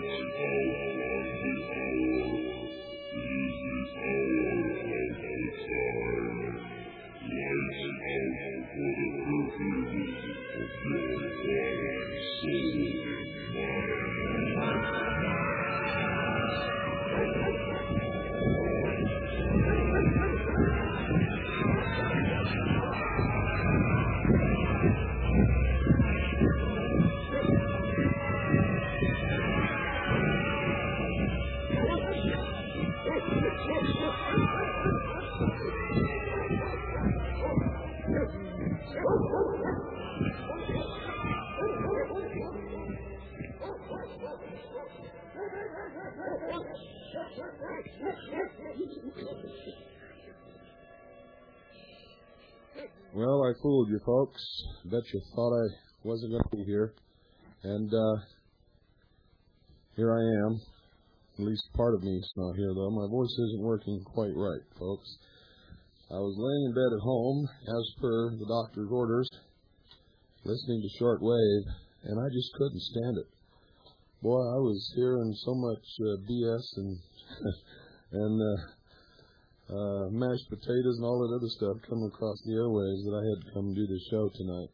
Well, I fooled you folks. Bet you thought I wasn't going to be here. And here I am. At least part of me is not here, though. My voice isn't working quite right, folks. I was laying in bed at home, as per the doctor's orders, listening to shortwave, and I just couldn't stand it. Boy, I was hearing so much BS and mashed potatoes and all that other stuff coming across the airwaves that I had to come do this show tonight.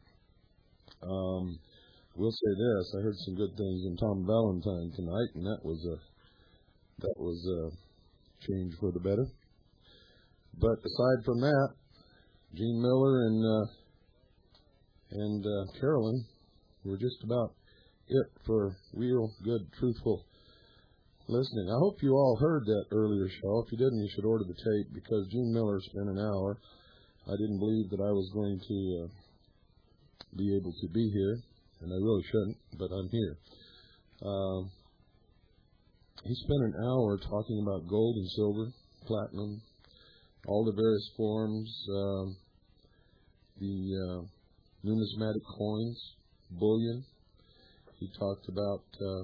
We'll say this: I heard some good things in Tom Valentine tonight, and that was a change for the better. But aside from that, Gene Miller and Carolyn were just about it for real good, truthful listening. I hope you all heard that earlier show. If you didn't, you should order the tape, because Gene Miller spent an hour. I didn't believe that I was going to be able to be here, and I really shouldn't, but I'm here. He spent an hour talking about gold and silver, platinum, all the various forms, the numismatic coins, bullion. He talked about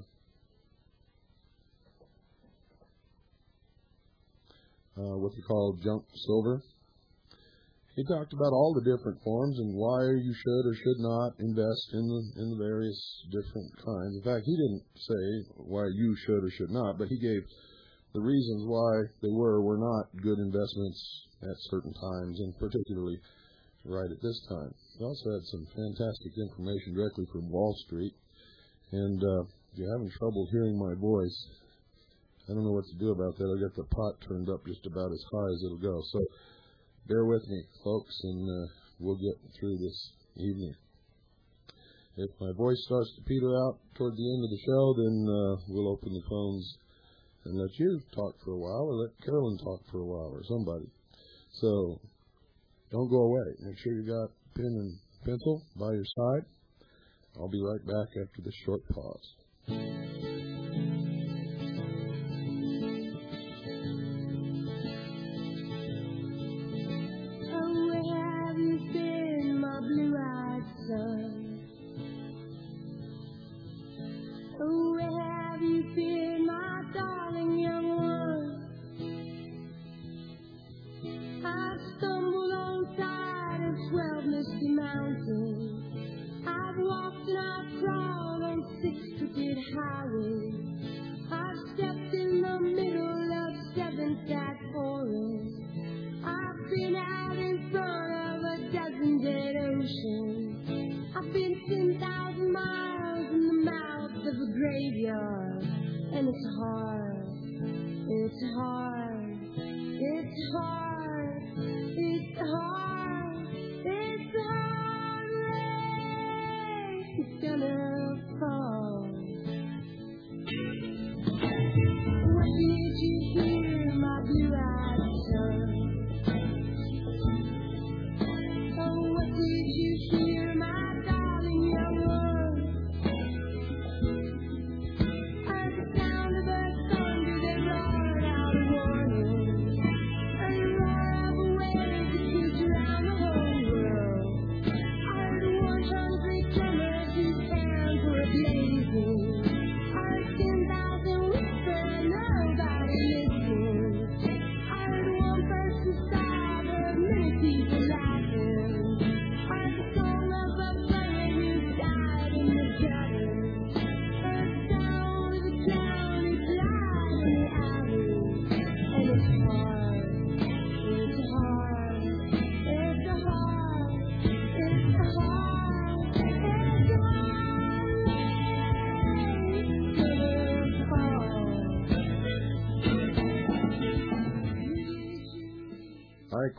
what they call junk silver. He talked about all the different forms and why you should or should not invest in the various different kinds. In fact, he didn't say why you should or should not, but he gave the reasons why they were not good investments at certain times, and particularly right at this time. He also had some fantastic information directly from Wall Street. And if you're having trouble hearing my voice, I don't know what to do about that. I got the pot turned up just about as high as it'll go. So bear with me, folks, and we'll get through this evening. If my voice starts to peter out toward the end of the show, then we'll open the phones and let you talk for a while, or let Carolyn talk for a while, or somebody. So don't go away. Make sure you got pen and pencil by your side. I'll be right back after this short pause.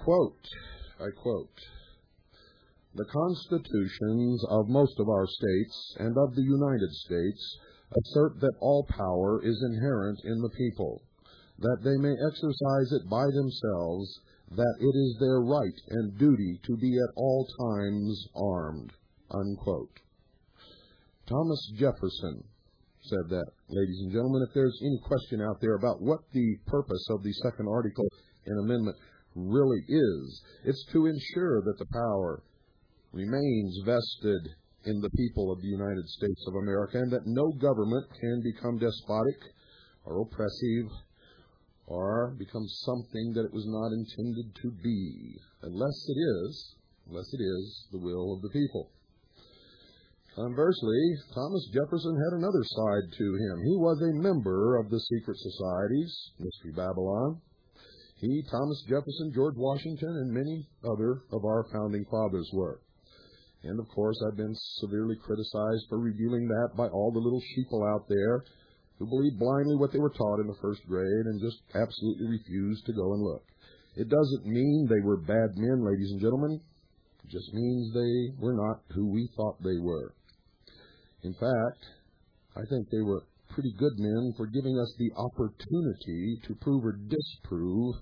I quote, "The constitutions of most of our states and of the United States assert that all power is inherent in the people, that they may exercise it by themselves, that it is their right and duty to be at all times armed." Unquote. Thomas Jefferson said that, ladies and gentlemen. If there's any question out there about what the purpose of the second article in amendment really is, it's to ensure that the power remains vested in the people of the United States of America, and that no government can become despotic or oppressive or become something that it was not intended to be, unless it is the will of the people. Conversely, Thomas Jefferson had another side to him. He was a member of the secret societies, Mystery Babylon. He, Thomas Jefferson, George Washington, and many other of our founding fathers were. And, of course, I've been severely criticized for revealing that by all the little sheeple out there who believed blindly what they were taught in the first grade and just absolutely refused to go and look. It doesn't mean they were bad men, ladies and gentlemen. It just means they were not who we thought they were. In fact, I think they were pretty good men for giving us the opportunity to prove or disprove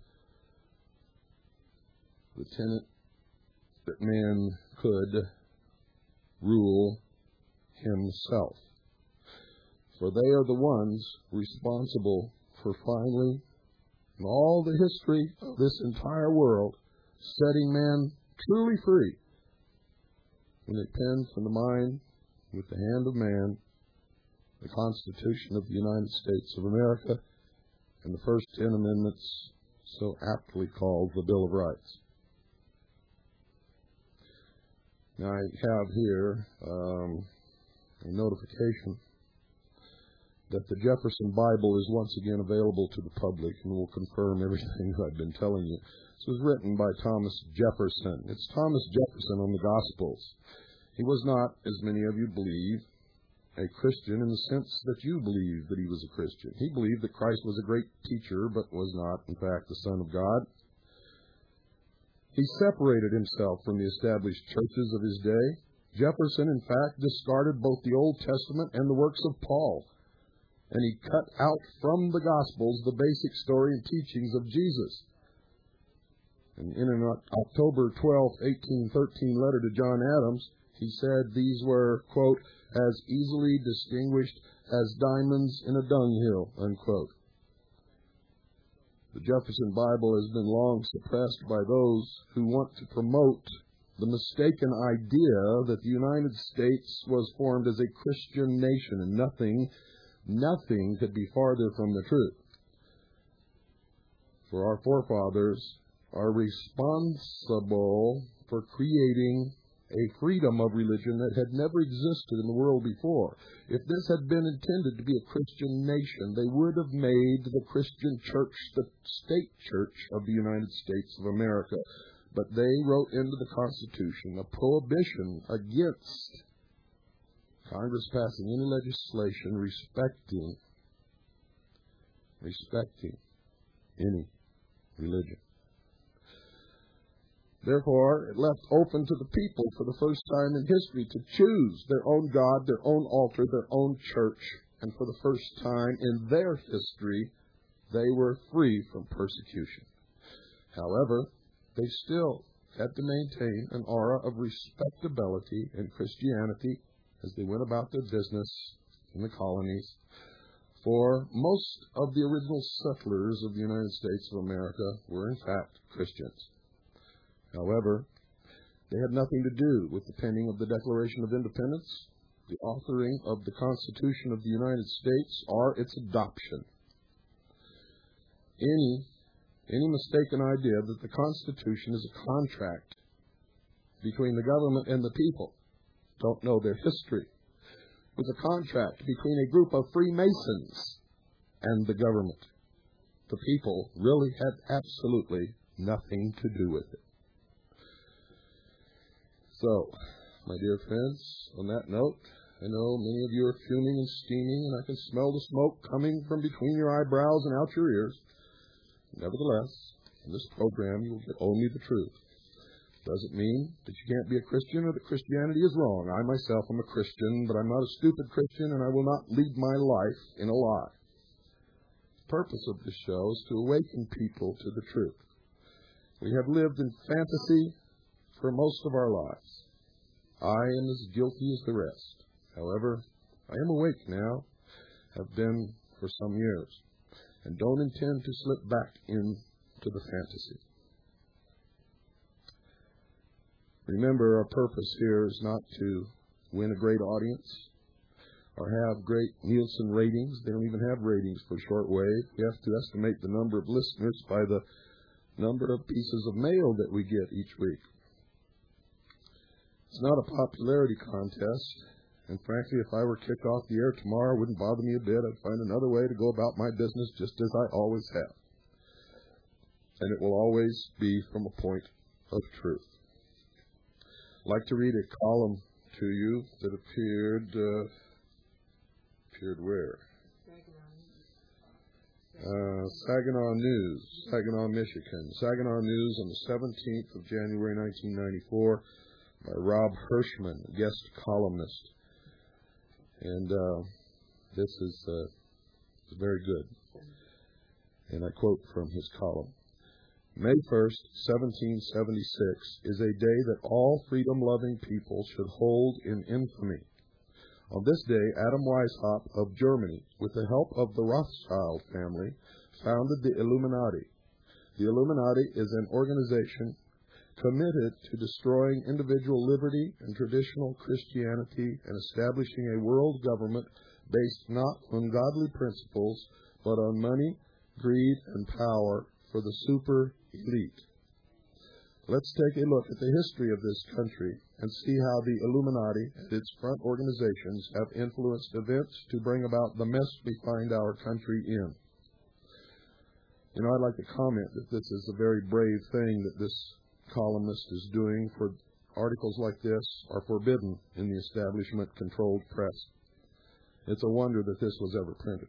the tenet that man could rule himself. For they are the ones responsible for finally, in all the history of this entire world, setting man truly free when they penned from the mind, with the hand of man, the Constitution of the United States of America and the first 10 amendments, so aptly called the Bill of Rights. Now, I have here a notification that the Jefferson Bible is once again available to the public and will confirm everything I've been telling you. This was written by Thomas Jefferson. It's Thomas Jefferson on the Gospels. He was not, as many of you believe, a Christian in the sense that you believe that he was a Christian. He believed that Christ was a great teacher, but was not, in fact, the Son of God. He separated himself from the established churches of his day. Jefferson, in fact, discarded both the Old Testament and the works of Paul, and he cut out from the Gospels the basic story and teachings of Jesus. And in an October 12, 1813 letter to John Adams, he said these were, quote, as easily distinguished as diamonds in a dunghill, unquote. The Jefferson Bible has been long suppressed by those who want to promote the mistaken idea that the United States was formed as a Christian nation, and nothing could be farther from the truth. For our forefathers are responsible for creating a freedom of religion that had never existed in the world before. If this had been intended to be a Christian nation, they would have made the Christian church the state church of the United States of America. But they wrote into the Constitution a prohibition against Congress passing any legislation respecting any religion. Therefore, it left open to the people for the first time in history to choose their own God, their own altar, their own church. And for the first time in their history, they were free from persecution. However, they still had to maintain an aura of respectability in Christianity as they went about their business in the colonies. For most of the original settlers of the United States of America were, in fact, Christians. However, they had nothing to do with the penning of the Declaration of Independence, the authoring of the Constitution of the United States, or its adoption. Any mistaken idea that the Constitution is a contract between the government and the people don't know their history. It was a contract between a group of Freemasons and the government. The people really had absolutely nothing to do with it. So, my dear friends, on that note, I know many of you are fuming and steaming, and I can smell the smoke coming from between your eyebrows and out your ears. Nevertheless, On this program, you will get only the truth. Doesn't mean that you can't be a Christian or that Christianity is wrong. I myself am a Christian, but I'm not a stupid Christian, and I will not lead my life in a lie. The purpose of this show is to awaken people to the truth. We have lived in fantasy for most of our lives. I am as guilty as the rest. However, I am awake now, have been for some years, and don't intend to slip back into the fantasy. Remember, our purpose here is not to win a great audience or have great Nielsen ratings. They don't even have ratings for shortwave. We have to estimate the number of listeners by the number of pieces of mail that we get each week. It's not a popularity contest, and frankly, if I were kicked off the air tomorrow, it wouldn't bother me a bit. I'd find another way to go about my business just as I always have. And it will always be from a point of truth. I'd like to read a column to you that appeared where? Saginaw News, Saginaw, Michigan. Saginaw News on the 17th of January, 1994, by Rob Hirschman, a guest columnist. And this is very good. And I quote from his column. May 1st, 1776, is a day that all freedom-loving people should hold in infamy. On this day, Adam Weishaupt of Germany, with the help of the Rothschild family, founded the Illuminati. The Illuminati is an organization committed to destroying individual liberty and traditional Christianity and establishing a world government based not on godly principles, but on money, greed, and power for the super elite. Let's take a look at the history of this country and see how the Illuminati and its front organizations have influenced events to bring about the mess we find our country in. You know, I'd like to comment that this is a very brave thing that this columnist is doing, for articles like this are forbidden in the establishment-controlled press. It's a wonder that this was ever printed.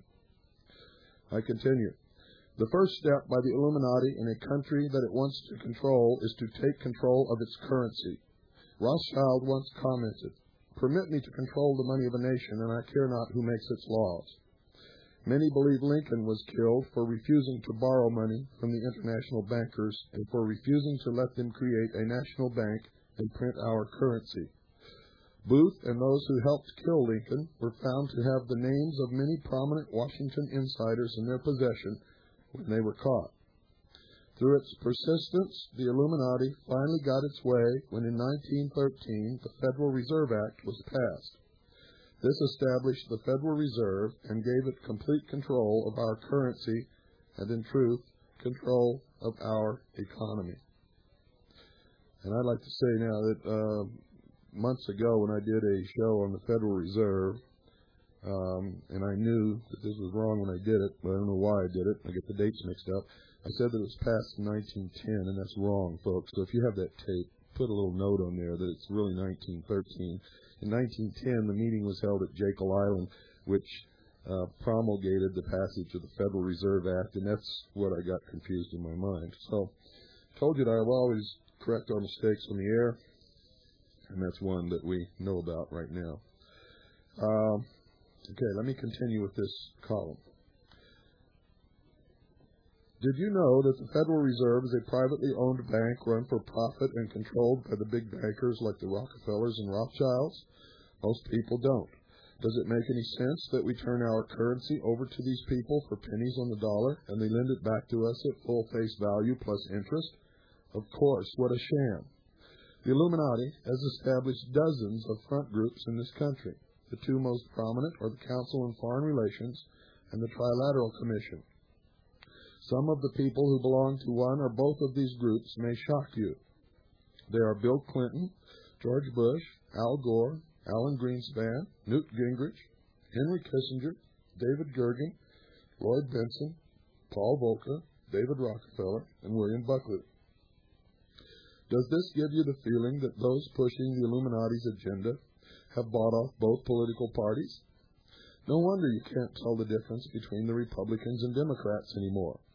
I continue. The first step by the Illuminati in a country that it wants to control is to take control of its currency. Rothschild once commented, "Permit me to control the money of a nation, and I care not who makes its laws." Many believe Lincoln was killed for refusing to borrow money from the international bankers and for refusing to let them create a national bank and print our currency. Booth and those who helped kill Lincoln were found to have the names of many prominent Washington insiders in their possession when they were caught. Through its persistence, the Illuminati finally got its way when in 1913 the Federal Reserve Act was passed. This established the Federal Reserve and gave it complete control of our currency and, in truth, control of our economy. And I'd like to say now that months ago when I did a show on the Federal Reserve, and I knew that this was wrong when I did it, but I don't know why I did it. I get the dates mixed up. I said that it was passed in 1910, and that's wrong, folks. So if you have that tape, put a little note on there that it's really 1913. In 1910, the meeting was held at Jekyll Island, which promulgated the passage of the Federal Reserve Act, and that's what I got confused in my mind. So I told you that I will always correct our mistakes on the air, and that's one that we know about right now. Okay, let me continue with this column. Did you know that the Federal Reserve is a privately owned bank run for profit and controlled by the big bankers like the Rockefellers and Rothschilds? Most people don't. Does it make any sense that we turn our currency over to these people for pennies on the dollar and they lend it back to us at full face value plus interest? Of course, what a sham. The Illuminati has established dozens of front groups in this country. The two most prominent are the Council on Foreign Relations and the Trilateral Commission. Some of the people who belong to one or both of these groups may shock you. They are Bill Clinton, George Bush, Al Gore, Alan Greenspan, Newt Gingrich, Henry Kissinger, David Gergen, Lloyd Bentsen, Paul Volcker, David Rockefeller, and William Buckley. Does this give you the feeling that those pushing the Illuminati's agenda have bought off both political parties? No wonder you can't tell the difference between the Republicans and Democrats anymore.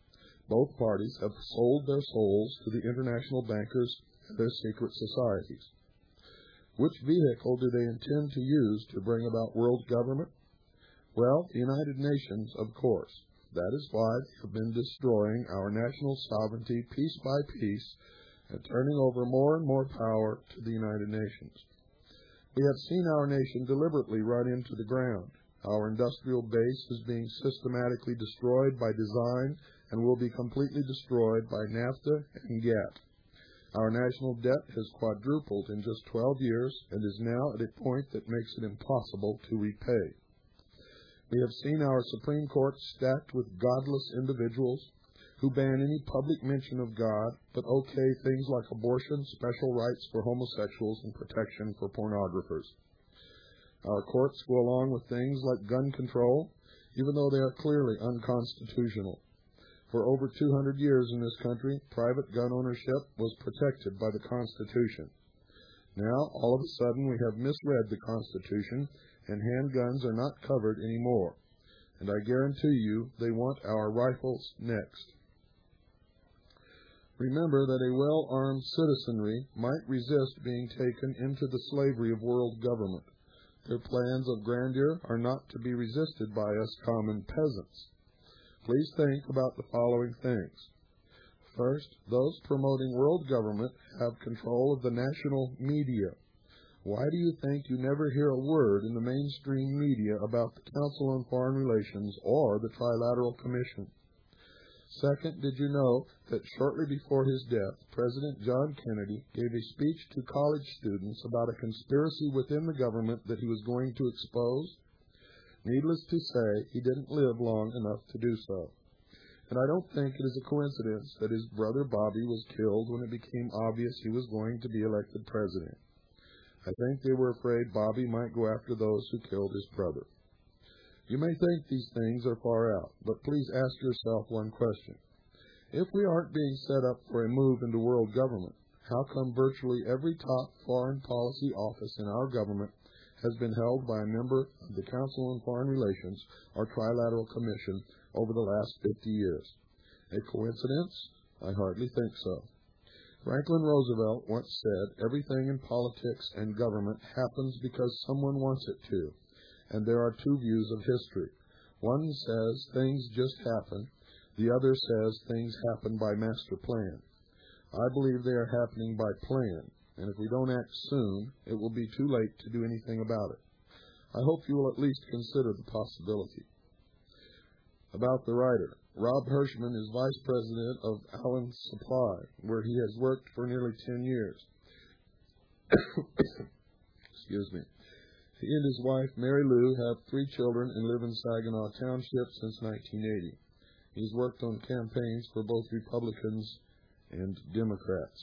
Both parties have sold their souls to the international bankers and their secret societies. Which vehicle do they intend to use to bring about world government? Well, the United Nations, of course. That is why they have been destroying our national sovereignty piece by piece and turning over more and more power to the United Nations. We have seen our nation deliberately run into the ground. Our industrial base is being systematically destroyed by design and will be completely destroyed by NAFTA and GATT. Our national debt has quadrupled in just 12 years and is now at a point that makes it impossible to repay. We have seen our Supreme Court stacked with godless individuals who ban any public mention of God, but okay things like abortion, special rights for homosexuals, and protection for pornographers. Our courts go along with things like gun control, even though they are clearly unconstitutional. For over 200 years in this country, private gun ownership was protected by the Constitution. Now, all of a sudden, we have misread the Constitution, and handguns are not covered anymore. And I guarantee you they want our rifles next. Remember that a well-armed citizenry might resist being taken into the slavery of world government. Their plans of grandeur are not to be resisted by us common peasants. Please think about the following things. First, those promoting world government have control of the national media. Why do you think you never hear a word in the mainstream media about the Council on Foreign Relations or the Trilateral Commission? Second, did you know that shortly before his death, President John Kennedy gave a speech to college students about a conspiracy within the government that he was going to expose? Needless to say, he didn't live long enough to do so. And I don't think it is a coincidence that his brother Bobby was killed when it became obvious he was going to be elected president. I think they were afraid Bobby might go after those who killed his brother. You may think these things are far out, but please ask yourself one question. If we aren't being set up for a move into world government, how come virtually every top foreign policy office in our government has been held by a member of the Council on Foreign Relations or Trilateral Commission over the last 50 years? A coincidence? I hardly think so. Franklin Roosevelt once said, everything in politics and government happens because someone wants it to, and there are two views of history. One says things just happen, the other says things happen by master plan. I believe they are happening by plan, and if we don't act soon, it will be too late to do anything about it. I hope you will at least consider the possibility. About the writer. Rob Hirschman is vice president of Allen Supply, where he has worked for nearly 10 years. Excuse me. He and his wife, Mary Lou, have 3 children and live in Saginaw Township since 1980. He's worked on campaigns for both Republicans and Democrats.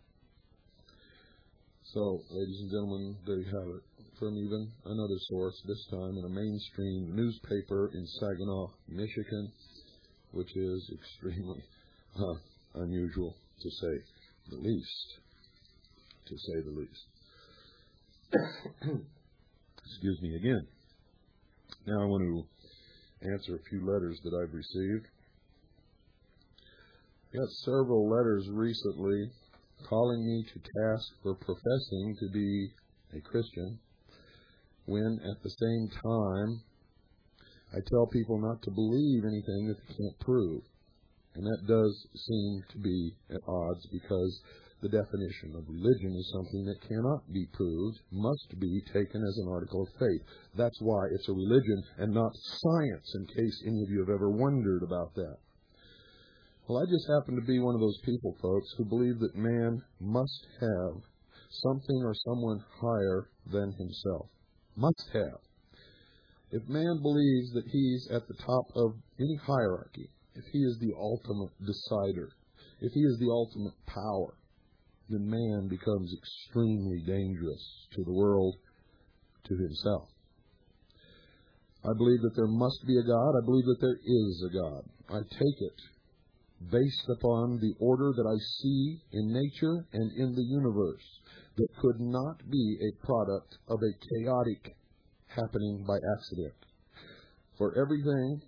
So, ladies and gentlemen, there you have it. From even another source, this time in a mainstream newspaper in Saginaw, Michigan, which is extremely unusual, to say the least. Excuse me again. Now I want to answer a few letters that I've received. I got several letters recently calling me to task for professing to be a Christian, when at the same time I tell people not to believe anything that they can't prove. And that does seem to be at odds, because the definition of religion is something that cannot be proved, must be taken as an article of faith. That's why it's a religion and not science, in case any of you have ever wondered about that. Well, I just happen to be one of those people, folks, who believe that man must have something or someone higher than himself. Must have. If man believes that he's at the top of any hierarchy, if he is the ultimate decider, if he is the ultimate power, then man becomes extremely dangerous to the world, to himself. I believe that there must be a God. I believe that there is a God. I take it based upon the order that I see in nature and in the universe, that could not be a product of a chaotic happening by accident. For everything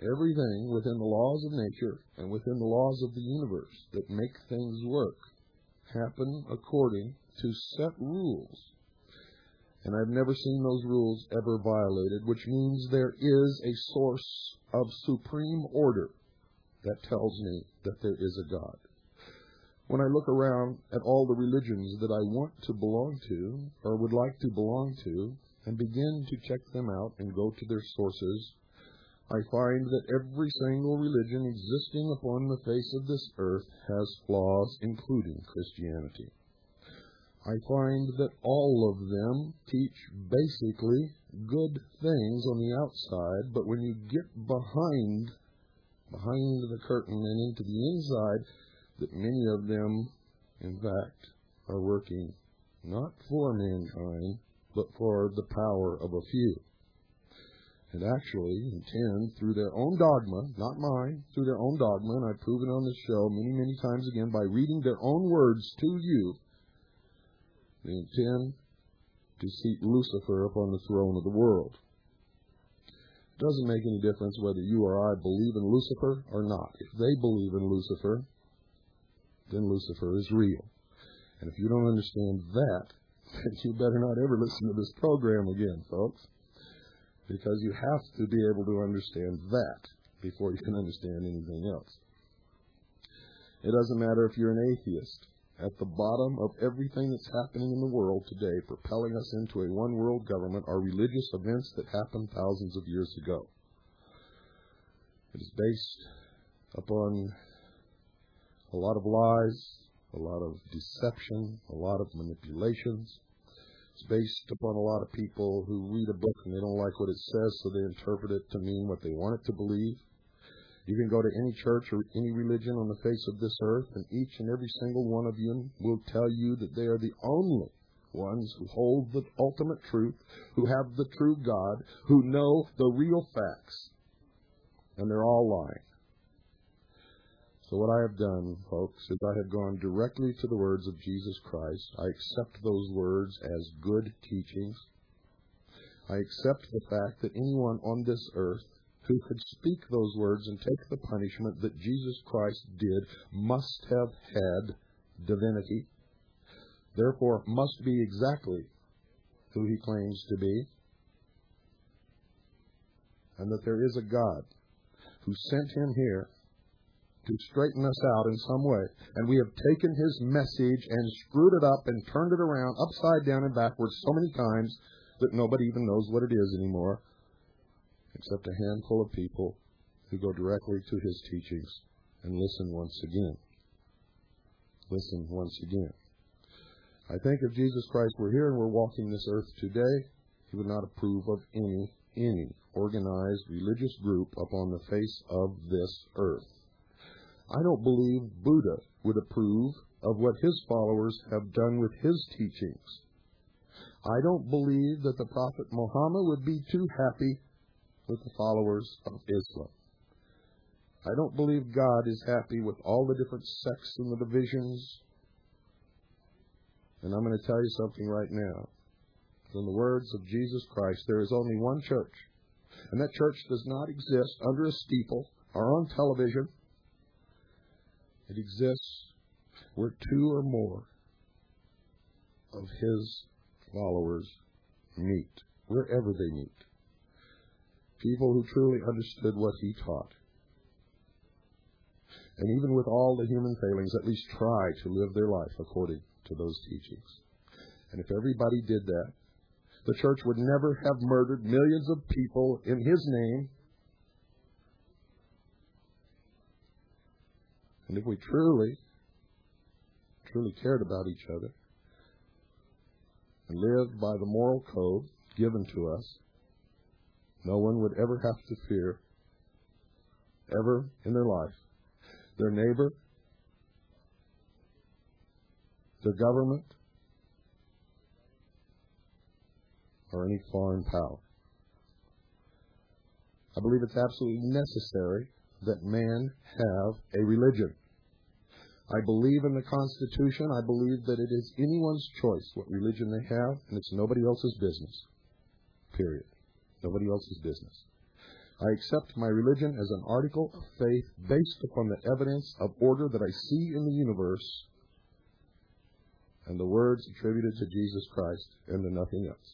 everything within the laws of nature and within the laws of the universe that make things work happen according to set rules. And I've never seen those rules ever violated, which means there is a source of supreme order that tells me that there is a God. When I look around at all the religions that I want to belong to or would like to belong to and begin to check them out and go to their sources, I find that every single religion existing upon the face of this earth has flaws, including Christianity. I find that all of them teach basically good things on the outside, but when you get behind the curtain and into the inside, that many of them, in fact, are working not for mankind, but for the power of a few. And actually intend, through their own dogma, not mine, through their own dogma, and I've proven on this show many, many times again, by reading their own words to you, they intend to seat Lucifer upon the throne of the world. It doesn't make any difference whether you or I believe in Lucifer or not. If they believe in Lucifer, then Lucifer is real. And if you don't understand that, then you better not ever listen to this program again, folks. Because you have to be able to understand that before you can understand anything else. It doesn't matter if you're an atheist. At the bottom of everything that's happening in the world today, propelling us into a one-world government, are religious events that happened thousands of years ago. It is based upon a lot of lies, a lot of deception, a lot of manipulations. It's based upon a lot of people who read a book and they don't like what it says, so they interpret it to mean what they want it to believe. You can go to any church or any religion on the face of this earth, and each and every single one of you will tell you that they are the only ones who hold the ultimate truth, who have the true God, who know the real facts. And they're all lying. So what I have done, folks, is I have gone directly to the words of Jesus Christ. I accept those words as good teachings. I accept the fact that anyone on this earth who could speak those words and take the punishment that Jesus Christ did must have had divinity, therefore must be exactly who he claims to be, and that there is a God who sent him here to straighten us out in some way. And we have taken his message and screwed it up and turned it around upside down and backwards so many times that nobody even knows what it is anymore, except a handful of people who go directly to his teachings and listen once again. Listen once again. I think if Jesus Christ were here and were walking this earth today, he would not approve of any organized religious group upon the face of this earth. I don't believe Buddha would approve of what his followers have done with his teachings. I don't believe that the Prophet Muhammad would be too happy with the followers of Islam. I don't believe God is happy with all the different sects and the divisions. And I'm going to tell you something right now. In the words of Jesus Christ, there is only one church. And that church does not exist under a steeple or on television. It exists where two or more of his followers meet, wherever they meet. People who truly understood what he taught. And even with all the human failings, at least try to live their life according to those teachings. And if everybody did that, the church would never have murdered millions of people in his name. And if we truly cared about each other and lived by the moral code given to us, no one would ever have to fear, ever in their life, their neighbor, their government, or any foreign power. I believe it's absolutely necessary that man have a religion. I believe in the Constitution. I believe that it is anyone's choice what religion they have, and it's nobody else's business. Period. Nobody else's business. I accept my religion as an article of faith based upon the evidence of order that I see in the universe and the words attributed to Jesus Christ and to nothing else.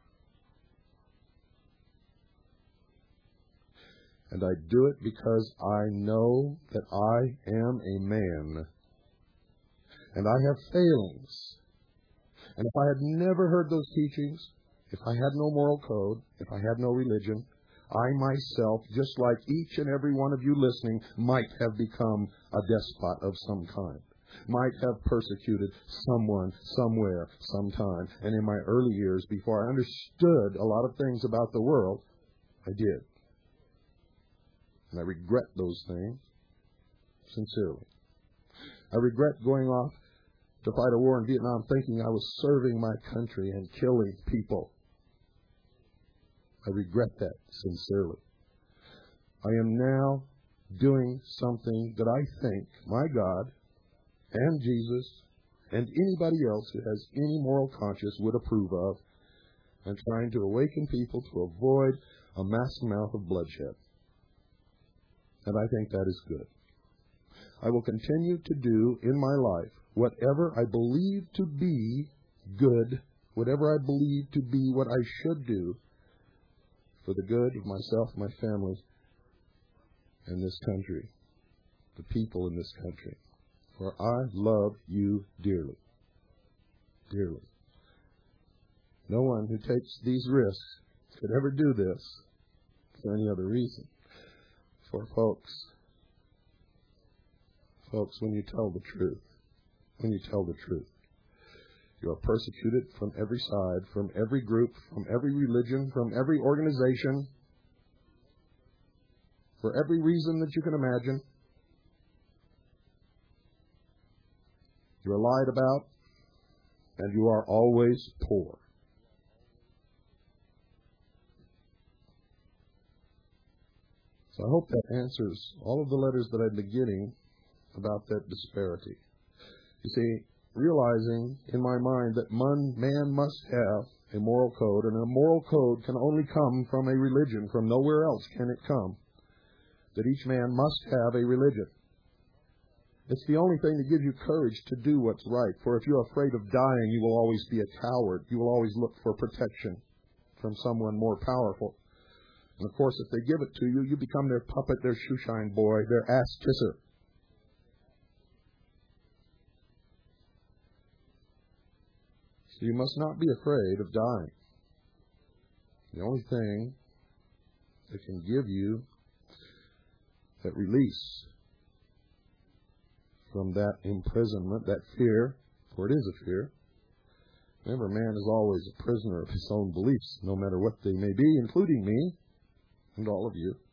And I do it because I know that I am a man and I have failings. And if I had never heard those teachings, if I had no moral code, if I had no religion, I myself, just like each and every one of you listening, might have become a despot of some kind, might have persecuted someone, somewhere, sometime. And in my early years, before I understood a lot of things about the world, I did. And I regret those things sincerely. I regret going off to fight a war in Vietnam thinking I was serving my country and killing people. I regret that sincerely. I am now doing something that I think my God and Jesus and anybody else who has any moral conscience would approve of, and trying to awaken people to avoid a mass amount of bloodshed. And I think that is good. I will continue to do in my life whatever I believe to be good, whatever I believe to be what I should do for the good of myself, my family, and this country, the people in this country. For I love you dearly. Dearly. No one who takes these risks could ever do this for any other reason. For folks, when you tell the truth, you are persecuted from every side, from every group, from every religion, from every organization, for every reason that you can imagine. You are lied about, and you are always poor. So I hope that answers all of the letters that I've been getting about that disparity. You see, realizing in my mind that man must have a moral code, and a moral code can only come from a religion. From nowhere else can it come. That each man must have a religion. It's the only thing that gives you courage to do what's right. For if you're afraid of dying, you will always be a coward. You will always look for protection from someone more powerful. And of course, if they give it to you, you become their puppet, their shoeshine boy, their ass kisser. So you must not be afraid of dying. The only thing that can give you that release from that imprisonment, that fear, for it is a fear. Remember, man is always a prisoner of his own beliefs, no matter what they may be, including me and all of you.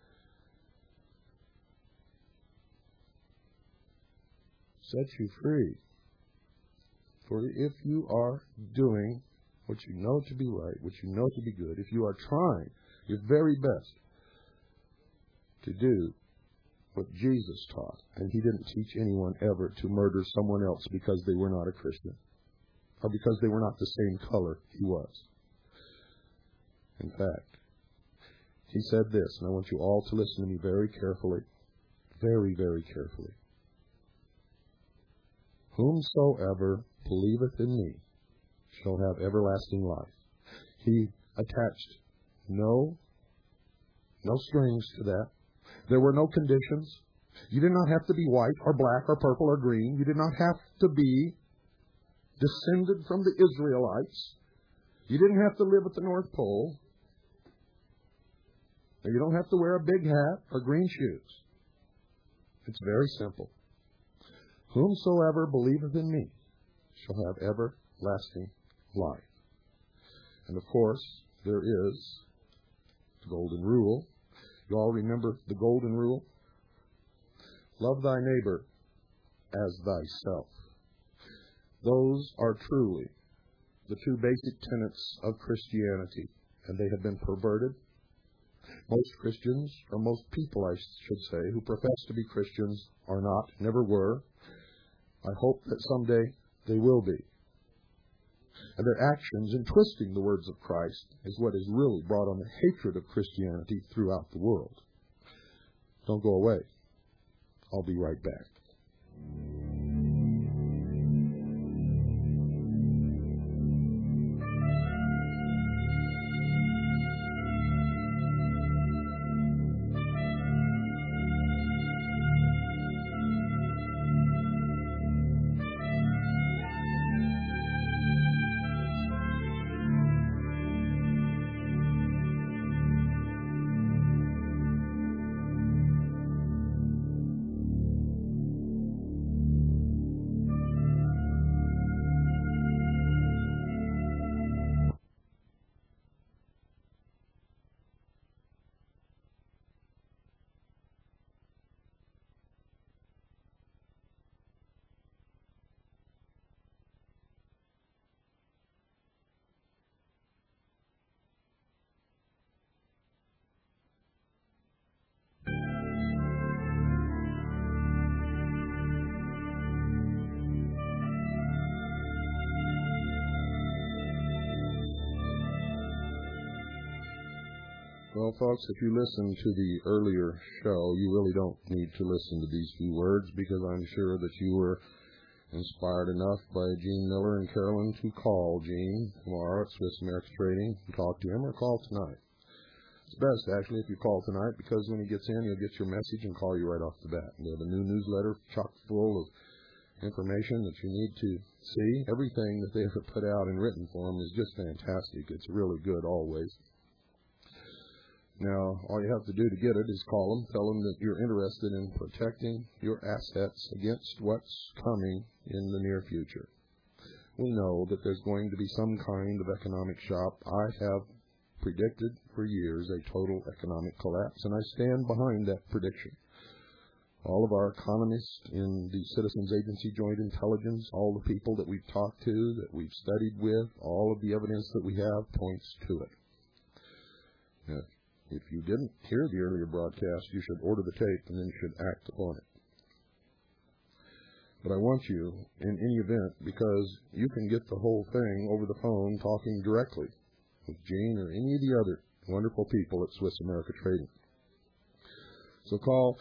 Set you free. For if you are doing what you know to be right, what you know to be good, if you are trying your very best to do what Jesus taught, and he didn't teach anyone ever to murder someone else because they were not a Christian, or because they were not the same color he was. In fact, he said this, and I want you all to listen to me very carefully, very, very carefully. Whomsoever believeth in me shall have everlasting life. He attached no strings to that. There were no conditions. You did not have to be white or black or purple or green. You did not have to be descended from the Israelites. You didn't have to live at the North Pole. You don't have to wear a big hat or green shoes. It's very simple. Whomsoever believeth in me shall have everlasting life. And of course, there is the golden rule. You all remember the golden rule? Love thy neighbor as thyself. Those are truly the two basic tenets of Christianity, and they have been perverted. Most Christians, or most people, I should say, who profess to be Christians are not, never were. I hope that someday they will be. And their actions in twisting the words of Christ is what has really brought on the hatred of Christianity throughout the world. Don't go away. I'll be right back. Well, folks, if you listen to the earlier show, you really don't need to listen to these few words, because I'm sure that you were inspired enough by Gene Miller and Carolyn to call Gene tomorrow at Swiss America Trading and talk to him, or call tonight. It's best, actually, if you call tonight, because when he gets in, he'll get your message and call you right off the bat. They have a new newsletter chock full of information that you need to see. Everything that they ever put out in written form is just fantastic. It's really good always. Now, all you have to do to get it is call them, tell them that you're interested in protecting your assets against what's coming in the near future. We know that there's going to be some kind of economic shock. I have predicted for years a total economic collapse, and I stand behind that prediction. All of our economists in the Citizens Agency Joint Intelligence, all the people that we've talked to, that we've studied with, all of the evidence that we have points to it. Now, if you didn't hear the earlier broadcast, you should order the tape and then you should act upon it. But I want you, in any event, because you can get the whole thing over the phone talking directly with Gene or any of the other wonderful people at Swiss America Trading. So call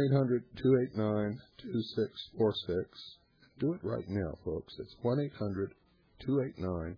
1-800-289-2646. Do it right now, folks. It's 1-800-289-2646.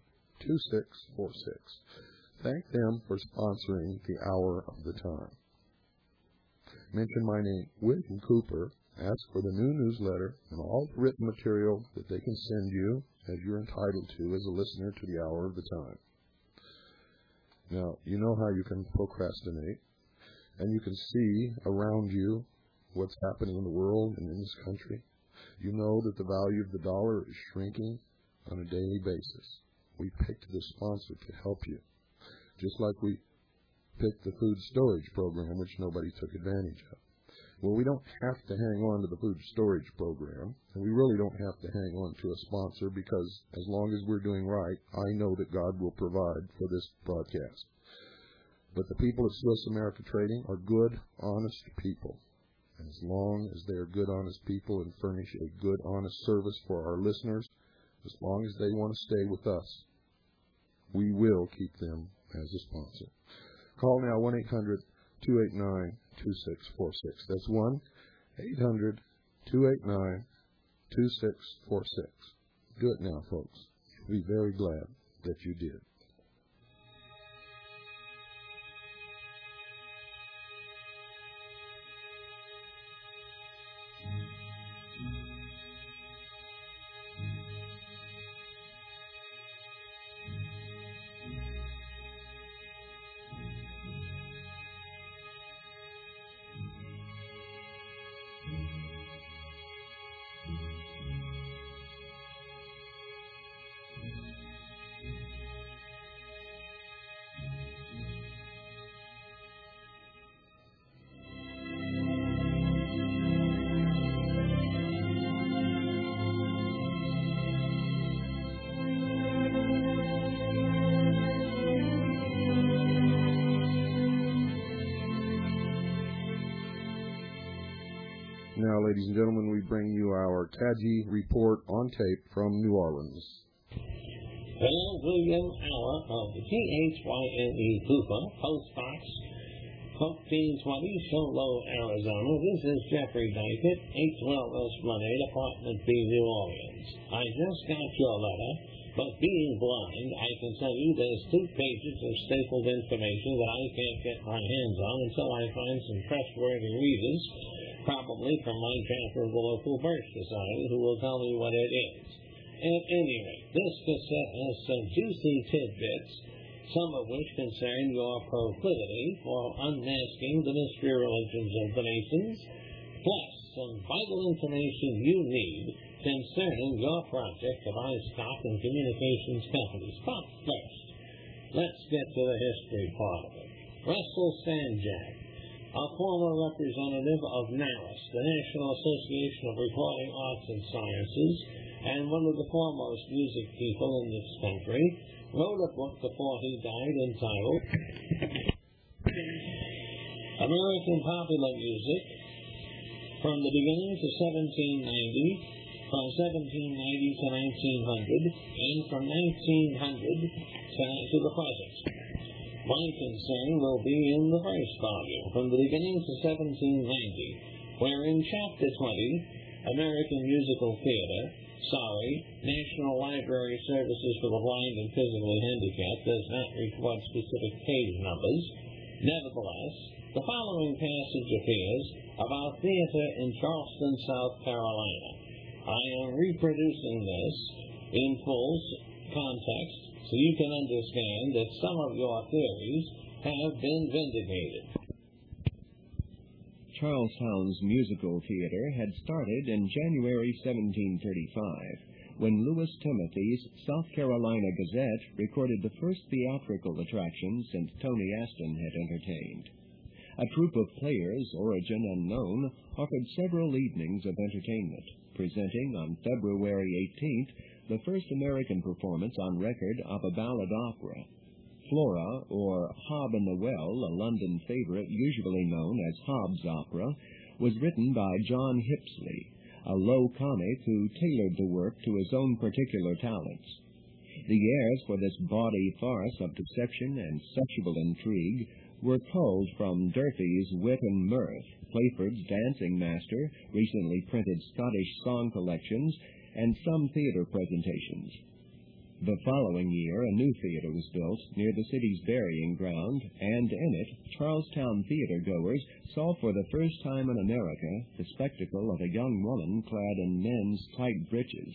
Thank them for sponsoring the Hour of the Time. Mention my name, William Cooper. Ask for the new newsletter and all the written material that they can send you, as you're entitled to as a listener to the Hour of the Time. Now, you know how you can procrastinate, and you can see around you what's happening in the world and in this country. You know that the value of the dollar is shrinking on a daily basis. We picked this sponsor to help you, just like we picked the food storage program, which nobody took advantage of. Well, we don't have to hang on to the food storage program, and we really don't have to hang on to a sponsor, because as long as we're doing right, I know that God will provide for this broadcast. But the people at Swiss America Trading are good, honest people. And as long as they are good, honest people and furnish a good, honest service for our listeners, as long as they want to stay with us, we will keep them as a sponsor. Call now 1-800-289-2646. That's 1-800-289-2646. Do it now, folks. We'll be very glad that you did. Now, ladies and gentlemen, we bring you our Taji report on tape from New Orleans. Colonel William Auer of the THYNE Cooper, Post Box 1420, Shoalo, Arizona. This is Jeffrey Dykett, 812 Esplanade, Apartment B, New Orleans. I just got your letter, but being blind, I can tell you there's 2 pages of stapled information that I can't get my hands on until I find some trustworthy readers, probably from my chapter of the local Birch Society, who will tell me what it is. At any rate, this cassette has some juicy tidbits, some of which concern your proclivity for unmasking the mystery religions of the nations, plus some vital information you need concerning your project to buy stock in communications companies. But first, let's get to the history part of it. Russell Sanjak, a former representative of NARAS, the National Association of Recording Arts and Sciences, and one of the foremost music people in this country, wrote a book before he died entitled American Popular Music from the Beginning to 1790, from 1790 to 1900, and from 1900 to the present. My concern will be in the first volume, from the beginning to 1790, where in Chapter 20, American Musical Theater, National Library Services for the Blind and Physically Handicapped does not record specific page numbers. Nevertheless, the following passage appears about theater in Charleston, South Carolina. I am reproducing this in full context so you can understand that some of your theories have been vindicated. Charlestown's musical theater had started in January 1735, when Louis Timothy's South Carolina Gazette recorded the first theatrical attraction since Tony Aston had entertained. A troupe of players, origin unknown, offered several evenings of entertainment, presenting on February 18th the first American performance on record of a ballad opera. Flora, or Hob in the Well, a London favorite usually known as Hobb's Opera, was written by John Hipsley, a low comic who tailored the work to his own particular talents. The airs for this bawdy farce of deception and sexual intrigue were culled from Durfey's Wit and Mirth, Playford's Dancing Master, recently printed Scottish song collections, and some theater presentations. The following year, a new theater was built near the city's burying ground, and in it, Charlestown theater-goers saw for the first time in America the spectacle of a young woman clad in men's tight breeches.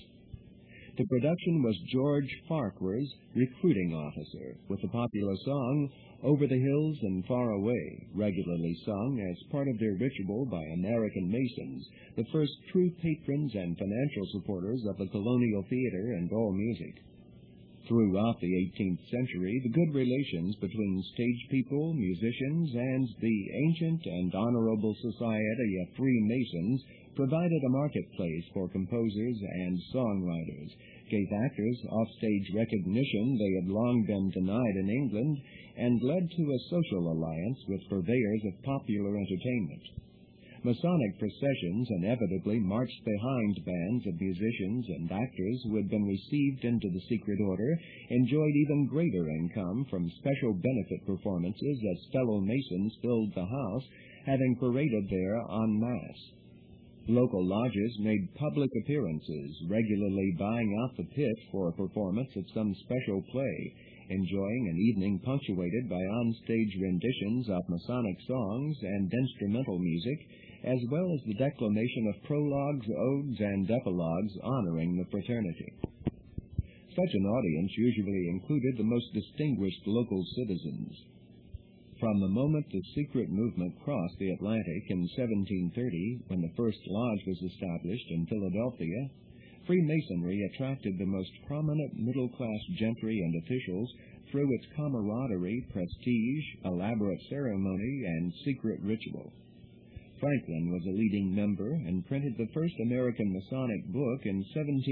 The production was George Farquhar's Recruiting Officer, with the popular song, Over the Hills and Far Away, regularly sung as part of their ritual by American Masons, the first true patrons and financial supporters of the colonial theater and all music. Throughout the 18th century, the good relations between stage people, musicians, and the ancient and honorable society of Freemasons provided a marketplace for composers and songwriters, gave actors offstage recognition they had long been denied in England, and led to a social alliance with purveyors of popular entertainment. Masonic processions inevitably marched behind bands of musicians and actors who had been received into the secret order, enjoyed even greater income from special benefit performances as fellow Masons filled the house, having paraded there en masse. Local lodges made public appearances, regularly buying out the pit for a performance of some special play, enjoying an evening punctuated by on-stage renditions of Masonic songs and instrumental music, as well as the declamation of prologues, odes, and epilogues honoring the fraternity. Such an audience usually included the most distinguished local citizens. From the moment the secret movement crossed the Atlantic in 1730, when the first lodge was established in Philadelphia, Freemasonry attracted the most prominent middle-class gentry and officials through its camaraderie, prestige, elaborate ceremony, and secret ritual. Franklin was a leading member and printed the first American Masonic book in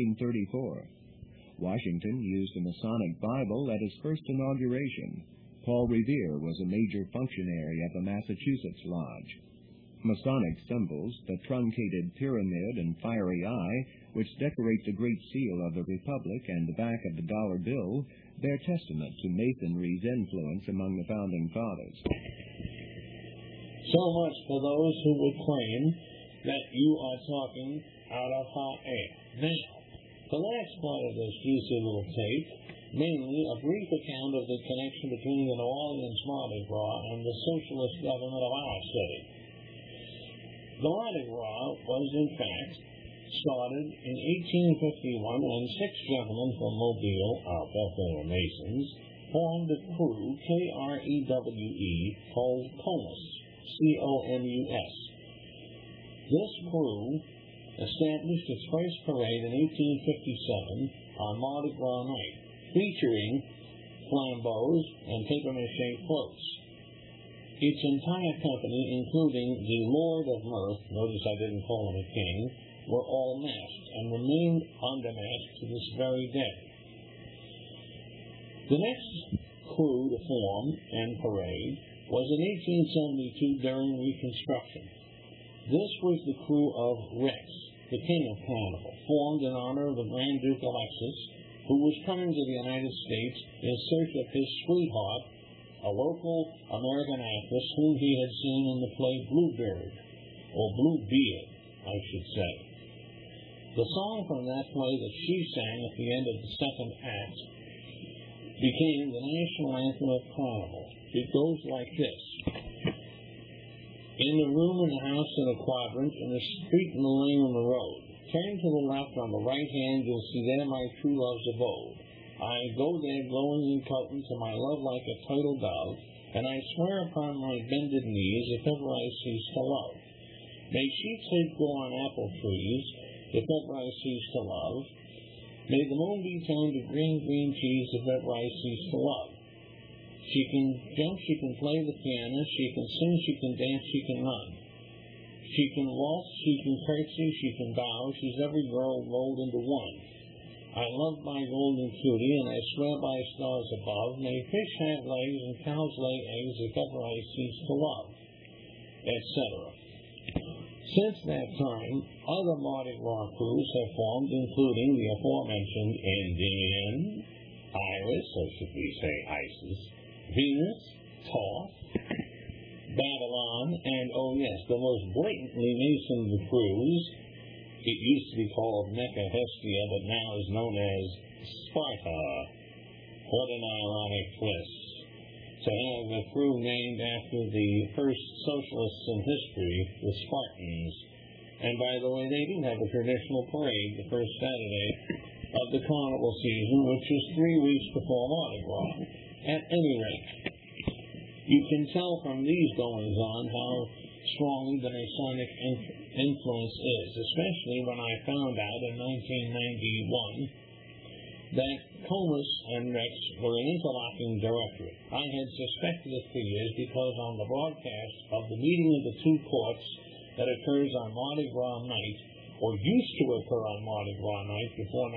1734. Washington used a Masonic Bible at his first inauguration. Paul Revere was a major functionary at the Massachusetts Lodge. Masonic symbols, the truncated pyramid and fiery eye, which decorate the Great Seal of the Republic and the back of the dollar bill, bear testament to Masonry's influence among the Founding Fathers. So much for those who would claim that you are talking out of hot air. Now, the last part of this juicy little tape, mainly a brief account of the connection between the New Orleans Mardi Gras and the socialist government of our city. The Mardi Gras was, in fact, started in 1851 when 6 gentlemen from Mobile, I'll bet they were Masons, formed a crew, K-R-E-W-E, called Comus, C-O-M-U-S. This crew established its first parade in 1857 on Mardi Gras night, featuring flambeaux and papier-mâché floats. Its entire company, including the Lord of Mirth, notice I didn't call him a king, were all masked and remained under mask to this very day. The next crew to form and parade was in 1872 during Reconstruction. This was the crew of Rex, the King of Carnival, formed in honor of the Grand Duke Alexis, who was coming to the United States in search of his sweetheart, a local American actress whom he had seen in the play Bluebeard, or Bluebeard, I should say. The song from that play that she sang at the end of the second act became the national anthem of Carnival. It goes like this. In the room, in the house, in a quadrant, in the street, in the lane, on the road. Turn to the left, on the right hand, you'll see there my true love's abode. I go there, glowing and curtain, to my love like a turtle dove, and I swear upon my bended knees, if ever I cease to love. May sheep's head grow on apple trees, if ever I cease to love. May the moon be turned to green, green cheese, if ever I cease to love. She can jump, she can play the piano, she can sing, she can dance, she can run. She can waltz, she can curtsy, she can bow, she's every girl rolled into one. I love my golden cutie, and I swear by stars above, may fish have legs and cows lay eggs if ever I cease to love, etc. Since that time, other Mardi Gras crews have formed, including the aforementioned Indian, Iris, or should we say Isis, Venus, Thoth, Babylon, and, oh yes, the most blatantly Mason of the crews. It used to be called Mecca Hestia, but now is known as Sparta. What an ironic twist. To have a crew named after the first socialists in history, the Spartans. And by the way, they do have a traditional parade the first Saturday of the carnival season, which is 3 weeks before Mardi Gras. At any rate, you can tell from these goings-on how strongly the Masonic influence is, especially when I found out in 1991 that Comus and Rex were an interlocking directorate. I had suspected it for years because on the broadcast of the meeting of the 2 courts that occurs on Mardi Gras night, or used to occur on Mardi Gras night before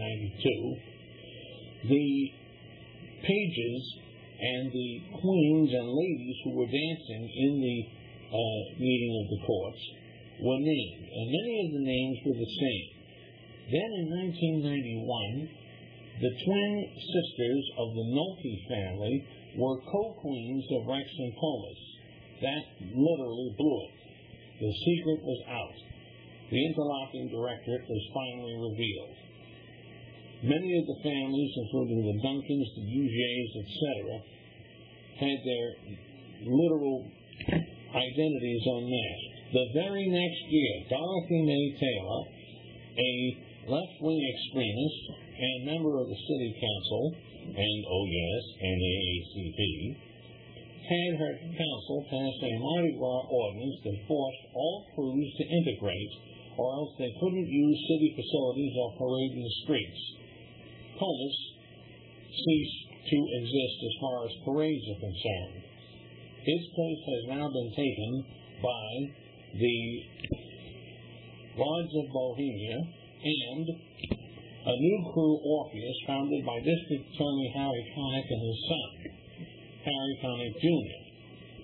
1992, the pages and the queens and ladies who were dancing in the meeting of the courts were named, and many of the names were the same. Then in 1991, the twin sisters of the Nolte family were co-queens of Rex and Comus. That literally blew it. The secret was out. The interlocking directorate was finally revealed. Many of the families, including the Duncans, the Uges, etc., had their literal identities unmasked. The very next year, Dorothy May Taylor, a left-wing extremist and member of the city council, and, oh yes, NAACP, had her council pass a Mardi Gras ordinance that forced all crews to integrate, or else they couldn't use city facilities or parade in the streets. Comus ceased to exist as far as parades are concerned. Its place has now been taken by the Lords of Bohemia and a new crew, Orpheus, founded by District Attorney Harry Connick and his son, Harry Connick Jr.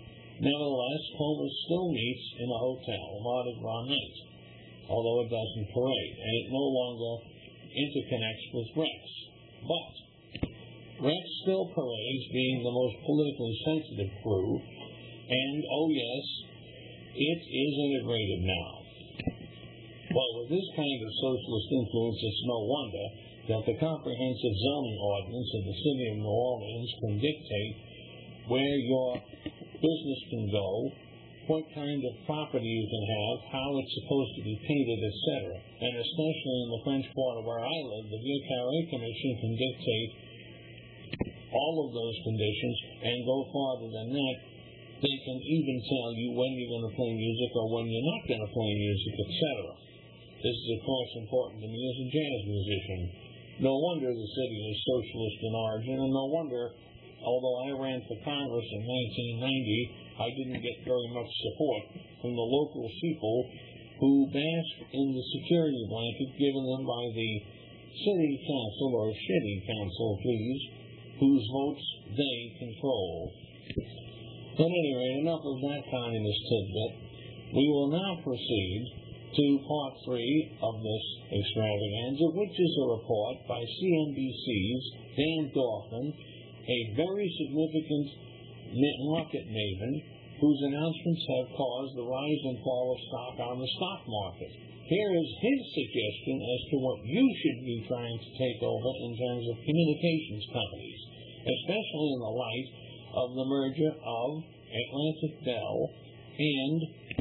Nevertheless, Homer still meets in a hotel, Mardi Gras night, although it doesn't parade, and it no longer interconnects with Rex. But Rex still parades, being the most politically sensitive crew, and, oh yes, it is integrated now. Well, with this kind of socialist influence, it's no wonder that the comprehensive zoning ordinance of the city of New Orleans can dictate where your business can go, what kind of property you can have, how it's supposed to be painted, etc. And especially in the French Quarter where I live, the Vieux Carré Commission can dictate all of those conditions and go farther than that. They can even tell you when you're going to play music or when you're not going to play music, etc. This is, of course, important to me as a jazz musician. No wonder the city is socialist in origin, and no wonder, although I ran for Congress in 1990, I didn't get very much support from the local people who basked in the security blanket given them by the city council, or city council, please, whose votes they control. At any rate, enough of that communist tidbit. We will now proceed to part 3 of this extravaganza, which is a report by CNBC's Dan Dorfman, a very significant market maven whose announcements have caused the rise and fall of stock on the stock market. Here is his suggestion as to what you should be trying to take over in terms of communications companies, especially in the light of the merger of Atlantic Bell and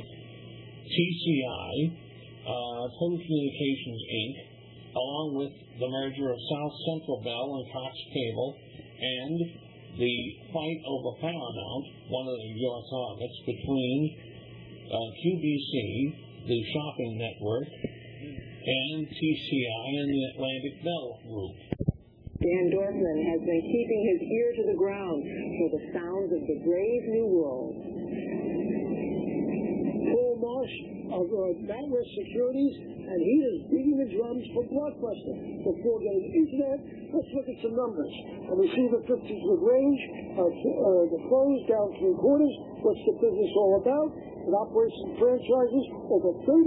TCI, Total Communications Inc., along with the merger of South Central Bell and Cox Cable, and the fight over Paramount, one of your targets, between QVC, the shopping network, and TCI and the Atlantic Bell Group. Dan Dorfman has been keeping his ear to the ground for the sounds of the brave new world. Paul Marsh of NatWest Securities, and he is beating the drums for Blockbuster. Before getting into that, let's look at some numbers. And we see the 50-foot range, the close down 3/4. What's the business all about? It operates in franchises over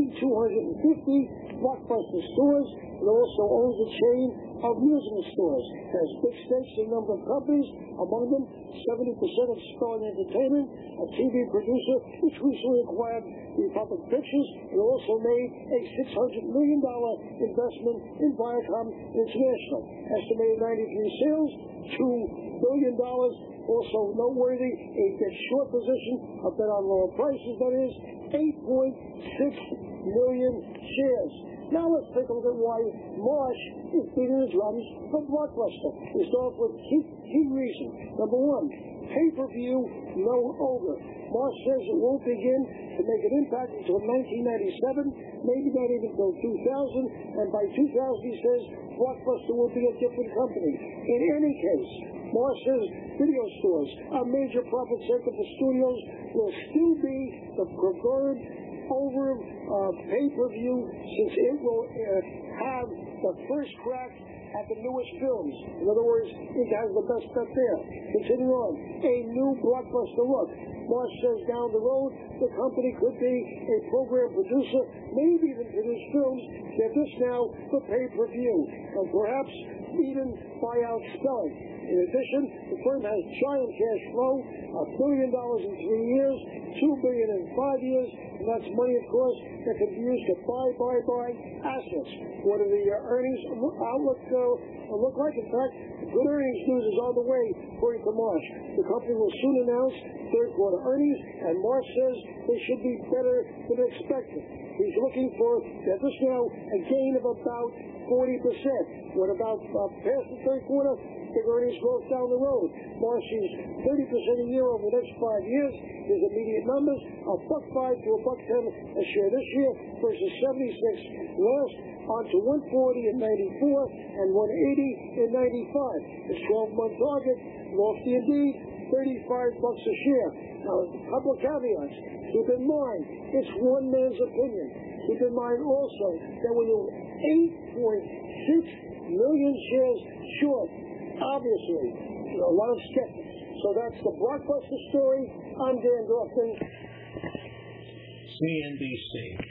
3,250 Blockbuster stores. It also owns a chain of musical stores. It has big stakes in a number of companies, among them 70% of Starling Entertainment, a TV producer which recently acquired Republic Pictures. It also made a $600 million investment in Viacom International. Estimated 93 sales, $2 billion. Also noteworthy, a big short position, a bet on lower prices, that is 8.6 million shares. Now let's take a look at why Marsh is beating the drums for Blockbuster. We start with key reasons. Number one, pay-per-view, no over. Marsh says it won't begin to make an impact until 1997, maybe not even until 2000, and by 2000 he says Blockbuster will be a different company. In any case, Marsh says video stores, a major profit center for studios, will still be the preferred over pay-per-view, since it will have the first crack at the newest films. In other words, it has the best bet there. Continuing on, a new Blockbuster look. Marsh says down the road, the company could be a program producer, maybe even produce films. They're just now for pay-per-view, and perhaps even buy out Spelling. In addition, the firm has giant cash flow, $1 billion in 3 years, $2 billion in 5 years, and that's money, of course, that can be used to buy assets. What do the earnings outlook look like? In fact, good earnings news is on the way, according to Marsh. The company will soon announce third-quarter earnings, and Marsh says they should be better than expected. He's looking for, just now, a gain of about 40%. What about past the third quarter? Big earnings growth down the road. Marsh sees 30% a year over the next 5 years. His immediate numbers are $1.05 to $1.10 a share this year versus 76 last, on to 140 in 94 and 180 in 95. His 12-month target, lofty indeed, $35 a share. Now, a couple of caveats. Keep in mind, it's one man's opinion. Keep in mind also that when you're 8.6 million shares short, obviously, there are a lot of skeptics. So that's the Blockbuster story. I'm Dan Dorfman. CNBC.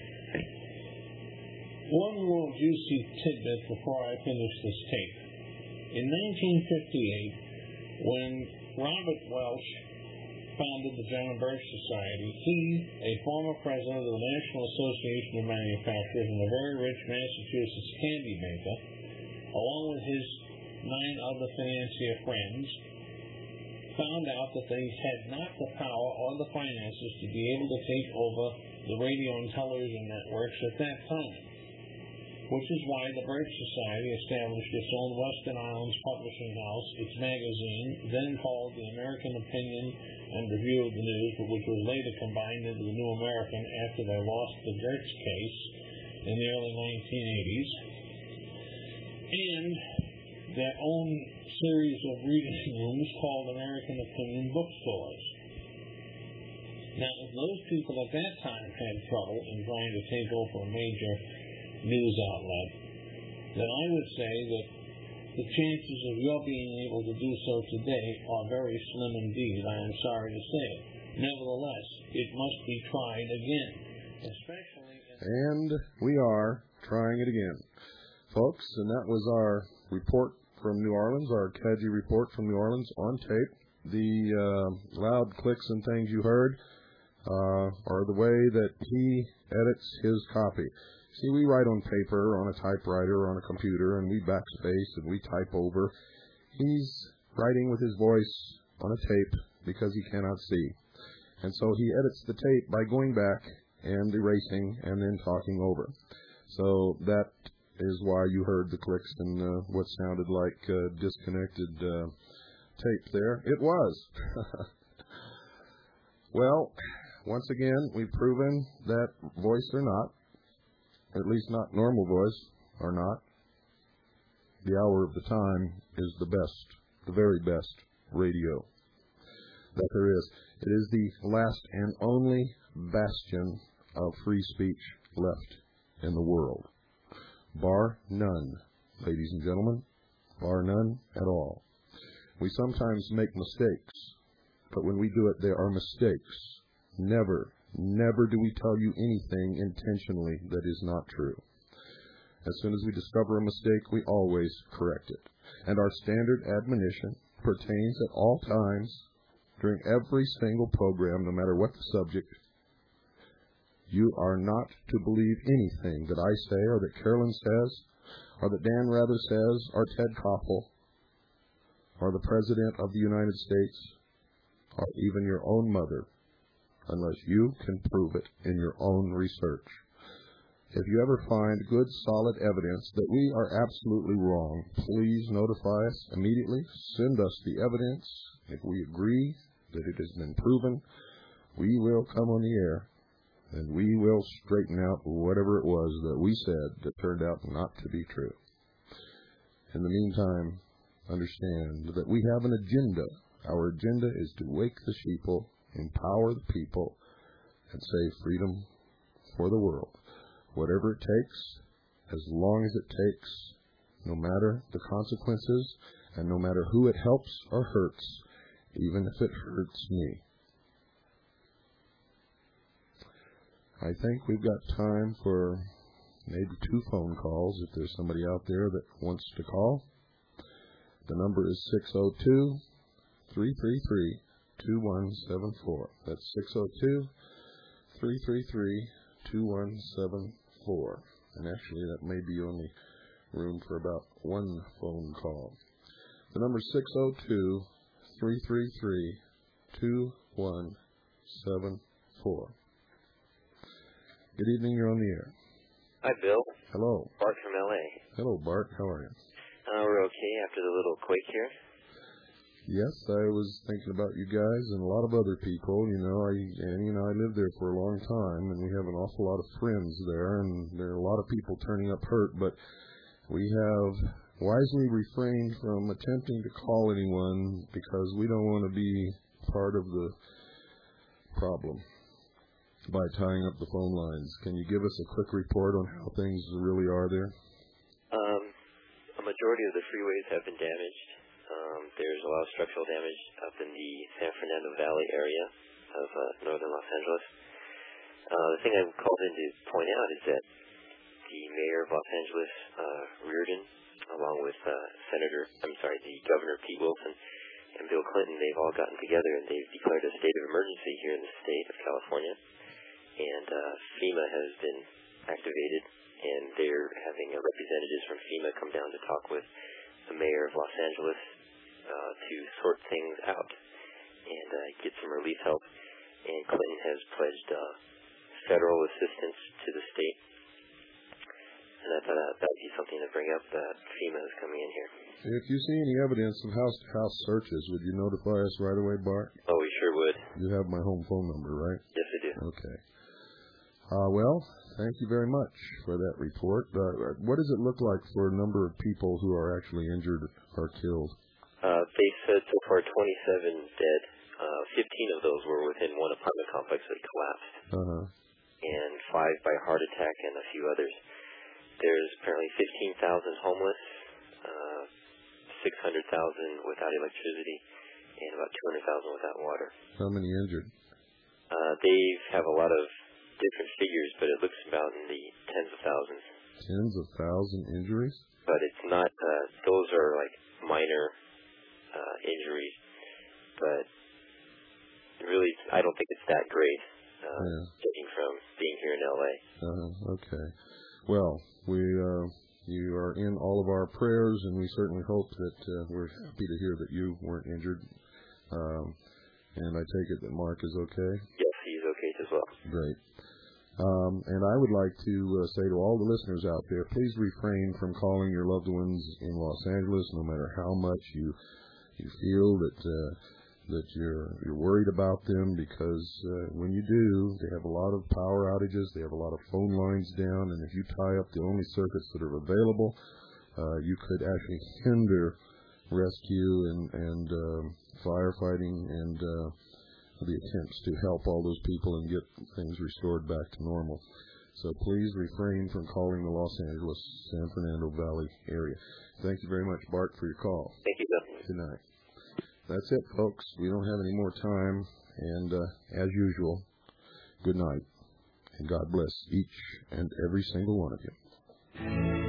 One little juicy tidbit before I finish this tape. In 1958, when Robert Welch founded the John Birch Society, he, a former president of the National Association of Manufacturers and a very rich Massachusetts candy maker, along with his 9 other financier friends, found out that they had not the power or the finances to be able to take over the radio and television networks at that time, which is why the Birch Society established its own Western Islands publishing house, its magazine, then called the American Opinion and Review of the News, but which was later combined into the New American after they lost the Gertz case in the early 1980s, and their own series of reading rooms called American Opinion bookstores. Now, if those people at that time had trouble in trying to take over a major news outlet, then I would say that the chances of your being able to do so today are very slim indeed, I am sorry to say it. Nevertheless, it must be tried again, especially... And we are trying it again, folks, and that was our report from New Orleans, our Kadji report from New Orleans on tape. The loud clicks and things you heard are the way that he edits his copy. See, we write on paper, on a typewriter, on a computer, and we backspace and we type over. He's writing with his voice on a tape because he cannot see. And so he edits the tape by going back and erasing and then talking over. So that is why you heard the clicks and what sounded like disconnected tape there. It was. Well, once again, we've proven that voice or not, at least not normal voice or not, the hour of the time is the best, the very best radio that there is. It is the last and only bastion of free speech left in the world. Bar none, ladies and gentlemen, bar none at all. We sometimes make mistakes, but when we do it, they are mistakes. Never do we tell you anything intentionally that is not true. As soon as we discover a mistake, we always correct it. And our standard admonition pertains at all times, during every single program, no matter what the subject. You are not to believe anything that I say, or that Carolyn says, or that Dan Rather says, or Ted Koppel, or the President of the United States, or even your own mother, unless you can prove it in your own research. If you ever find good, solid evidence that we are absolutely wrong, please notify us immediately. Send us the evidence. If we agree that it has been proven, we will come on the air, and we will straighten out whatever it was that we said that turned out not to be true. In the meantime, understand that we have an agenda. Our agenda is to wake the sheeple, empower the people, and say freedom for the world. Whatever it takes, as long as it takes, no matter the consequences, and no matter who it helps or hurts, even if it hurts me. I think we've got time for maybe 2 phone calls if there's somebody out there that wants to call. The number is 602-333-2174. That's 602-333-2174. And actually, that may be only room for about 1 phone call. The number is 602-333-2174. Good evening, you're on the air. Hi, Bill. Hello. Bart from L.A. Hello, Bart. How are you? We're okay after the little quake here. Yes, I was thinking about you guys and a lot of other people. I lived there for a long time, and we have an awful lot of friends there, and there are a lot of people turning up hurt, but we have wisely refrained from attempting to call anyone because we don't want to be part of the problem by tying up the phone lines. Can you give us a quick report on how things really are there? A majority of the freeways have been damaged. There's a lot of structural damage up in the San Fernando Valley area of northern Los Angeles. The thing I called in to point out is that the mayor of Los Angeles, Reardon, along with the Governor Pete Wilson and Bill Clinton, they've all gotten together and they've declared a state of emergency here in the state of California. And FEMA has been activated, and they're having representatives from FEMA come down to talk with the mayor of Los Angeles to sort things out and get some relief help. And Clinton has pledged federal assistance to the state. And I thought that would be something to bring up, that FEMA is coming in here. If you see any evidence of house-to-house searches, would you notify us right away, Bart? Oh, we sure would. You have my home phone number, right? Yes, I do. Okay. Well, thank you very much for that report. What does it look like for a number of people who are actually injured or killed? They said so far 27 dead. 15 of those were within one apartment complex that collapsed. And 5 by heart attack and a few others. There's apparently 15,000 homeless, 600,000 without electricity, and about 200,000 without water. How many injured? They have a lot of different figures, but it looks about in the tens of thousands. Tens of thousand injuries? But it's not, those are like minor injuries, but really I don't think it's that great, judging from being here in L.A. Okay. Well, you are in all of our prayers, and we certainly hope that we're happy to hear that you weren't injured. And I take it that Mark is okay? Yes, he's okay as well. Great. And I would like to say to all the listeners out there, please refrain from calling your loved ones in Los Angeles, no matter how much you feel that you're worried about them, because when you do, they have a lot of power outages, they have a lot of phone lines down, and if you tie up the only circuits that are available, you could actually hinder rescue and firefighting and the attempts to help all those people and get things restored back to normal. So please refrain from calling the Los Angeles, San Fernando Valley area. Thank you very much, Bart, for your call. Thank you, Bill. Good night. That's it, folks. We don't have any more time. And as usual, good night. And God bless each and every single one of you.